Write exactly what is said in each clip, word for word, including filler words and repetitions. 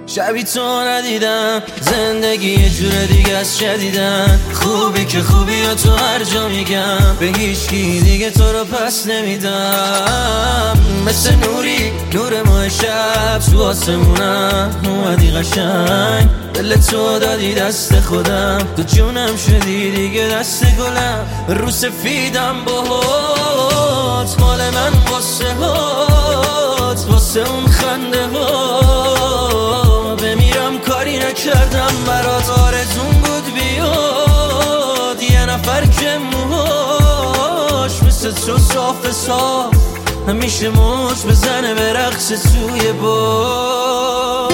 شبی تو ندیدم، زندگی یه جور دیگه از شدیدن. خوبی که خوبی و تو هر جا میگم، به هیچکی دیگه تو رو پس نمیدم. مثل نوری نور ماه شب تو آسمونم اومدی قشنگ، دل تو دادی دست خودم، تو جونم شدی دیگه دست گلم. رو سفیدم باهات، مال من واسه هات، واسه اون خنده ها بمیرم کاری نکردم برات. آرزون بود بیاد یه نفر که موهاش مثل تو صاف صاف همیشه موج بزنه به رقص توی باد.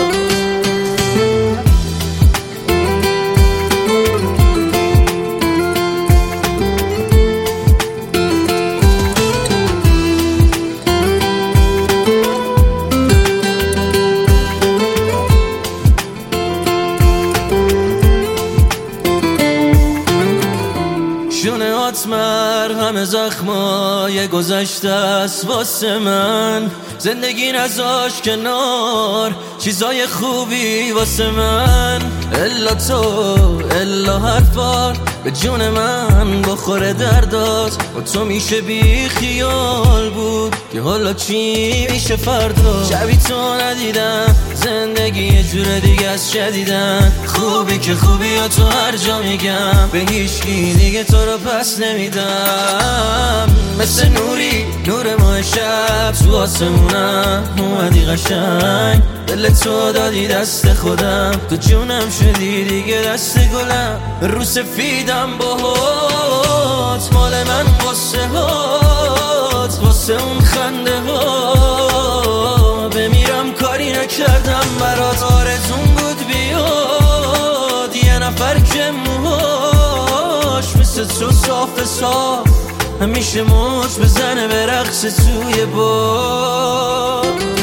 شونه هات مرهم زخمای گذشته است واسه من، زندگی نذاش کنار چیزای خوبی واسه من. الا تو الا حرفات به جون من بخوره دردات، با تو میشه بی خیال بود که حالا چی میشه فردا. شبی تو ندیدم، زندگی یه جور دیگه از شدیدن. خوبی که خوبی و تو هر جا میگم، به هیچکی دیگه تو رو پس نمیدم. مثل نوری نور ماه شب تو آسمونم اومدی قشنگ، دل تو دادی دست خودم، تو جونم شدی دیگه دست گلم. رو سفیدم باهات، مال من واسه هات، واسه اون خنده ها بمیرم کاری نکردم برات. آرزون بود بیاد یه نفر که موهاش مثل تو صاف صاف همیشه موج بزنه به رقص توی باد.